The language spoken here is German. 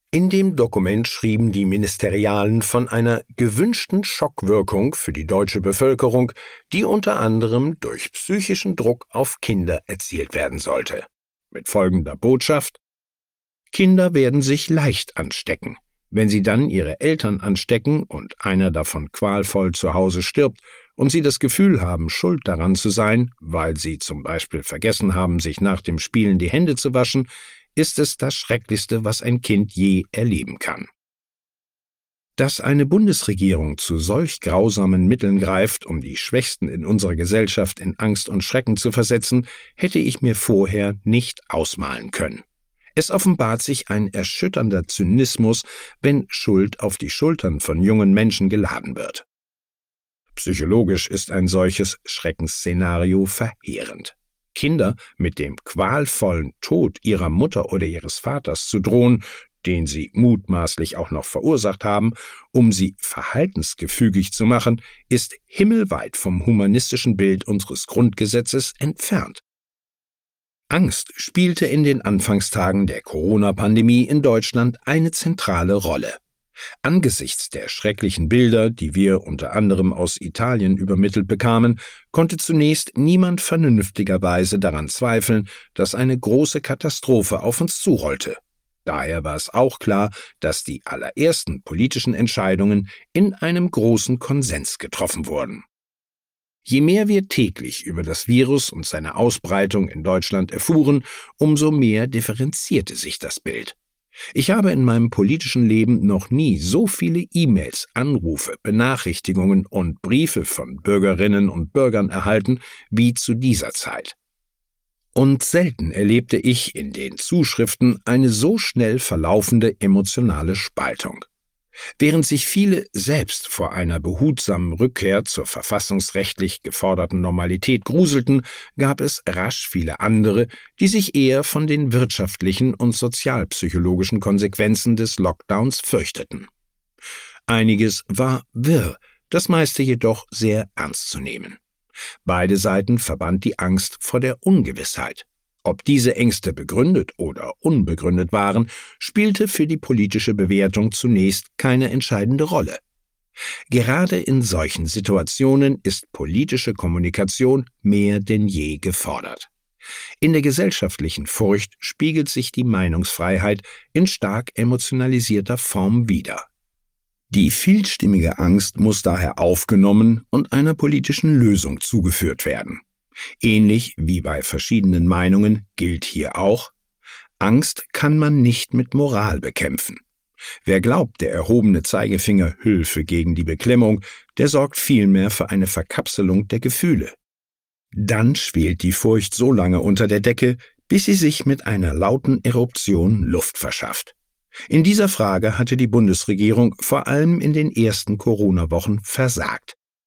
In dem Dokument schrieben die Ministerialen von einer gewünschten Schockwirkung für die deutsche Bevölkerung, die unter anderem durch psychischen Druck auf Kinder erzielt werden sollte. Mit folgender Botschaft: Kinder werden sich leicht anstecken. Wenn sie dann ihre Eltern anstecken und einer davon qualvoll zu Hause stirbt und sie das Gefühl haben, schuld daran zu sein, weil sie zum Beispiel vergessen haben, sich nach dem Spielen die Hände zu waschen, ist es das Schrecklichste, was ein Kind je erleben kann. Dass eine Bundesregierung zu solch grausamen Mitteln greift, um die Schwächsten in unserer Gesellschaft in Angst und Schrecken zu versetzen, hätte ich mir vorher nicht ausmalen können. Es offenbart sich ein erschütternder Zynismus, wenn Schuld auf die Schultern von jungen Menschen geladen wird. Psychologisch ist ein solches Schreckensszenario verheerend. Kinder mit dem qualvollen Tod ihrer Mutter oder ihres Vaters zu drohen, den sie mutmaßlich auch noch verursacht haben, um sie verhaltensgefügig zu machen, ist himmelweit vom humanistischen Bild unseres Grundgesetzes entfernt. Angst spielte in den Anfangstagen der Corona-Pandemie in Deutschland eine zentrale Rolle. Angesichts der schrecklichen Bilder, die wir unter anderem aus Italien übermittelt bekamen, konnte zunächst niemand vernünftigerweise daran zweifeln, dass eine große Katastrophe auf uns zurollte. Daher war es auch klar, dass die allerersten politischen Entscheidungen in einem großen Konsens getroffen wurden. Je mehr wir täglich über das Virus und seine Ausbreitung in Deutschland erfuhren, umso mehr differenzierte sich das Bild. Ich habe in meinem politischen Leben noch nie so viele E-Mails, Anrufe, Benachrichtigungen und Briefe von Bürgerinnen und Bürgern erhalten wie zu dieser Zeit. Und selten erlebte ich in den Zuschriften eine so schnell verlaufende emotionale Spaltung. Während sich viele selbst vor einer behutsamen Rückkehr zur verfassungsrechtlich geforderten Normalität gruselten, gab es rasch viele andere, die sich eher von den wirtschaftlichen und sozialpsychologischen Konsequenzen des Lockdowns fürchteten. Einiges war wirr, das meiste jedoch sehr ernst zu nehmen. Beide Seiten verband die Angst vor der Ungewissheit. Ob diese Ängste begründet oder unbegründet waren, spielte für die politische Bewertung zunächst keine entscheidende Rolle. Gerade in solchen Situationen ist politische Kommunikation mehr denn je gefordert. In der gesellschaftlichen Furcht spiegelt sich die Meinungsfreiheit in stark emotionalisierter Form wider. Die vielstimmige Angst muss daher aufgenommen und einer politischen Lösung zugeführt werden. Ähnlich wie bei verschiedenen Meinungen gilt hier auch: Angst kann man nicht mit Moral bekämpfen. Wer glaubt, der erhobene Zeigefinger hülfe gegen die Beklemmung, der sorgt vielmehr für eine Verkapselung der Gefühle. Dann schwelt die Furcht so lange unter der Decke, bis sie sich mit einer lauten Eruption Luft verschafft. In dieser Frage hatte die Bundesregierung vor allem in den ersten Corona-Wochen versagt.